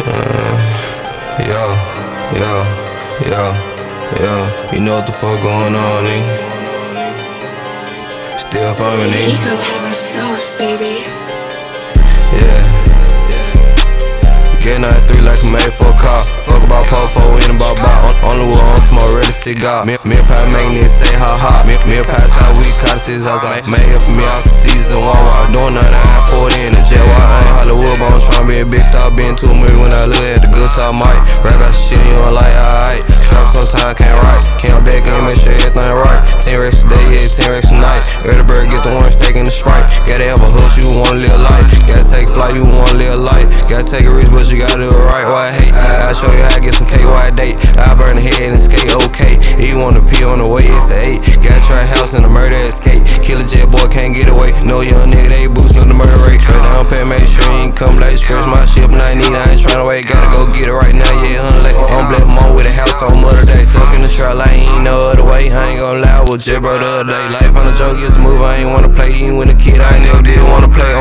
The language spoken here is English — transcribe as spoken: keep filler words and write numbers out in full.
Yo, yo, yo, yo, you know what the fuck going on, nigga? Still farming, nigga. Nico have a sauce, baby. Yeah. Getting out three like a made for a car. Fuck about po-fo, in about bot. On the wall, on smoke, ready to cigar. Me, me and Pat make niggas say ha ha. Me, me and Pat how we caught his house. I made here for me all season. One while doing nothing, I had forty in the jail. I ain't Hollywood, but I'm tryna be a big star. Being too movie when I look at the good side, might grab that shit, you don't like, alright. Trap sometimes can't write. Can't back in, make sure everything right. ten racks a day, yeah, ten racks a night. Early bird, get the orange steak in the Sprite. Gotta have a hustle, you wanna live life. Gotta take flight, you wanna live life. Gotta take a risk, but you gotta do it right. Why I hate? I'll show you how I get some cake, why I date. I burn the head and skate, okay. If you wanna pee on the way, it's a eight. Gotta try house and a murder escape. Kill a jet boy, can't get away. No young nigga, they boostin' the murder rate. Straight down pay, make sure you ain't come late. Scratch my ship, and I need, I ain't tryna wait. Gotta go get it right now, yeah, unlate. I'm black mom with a house on Mother Day. Stuck in the trap, I ain't no other way. I ain't gon' lie, I was jet bro the other day. Life on the joke, it's a move, I ain't wanna play. Even when a kid, I ain't never did wanna play.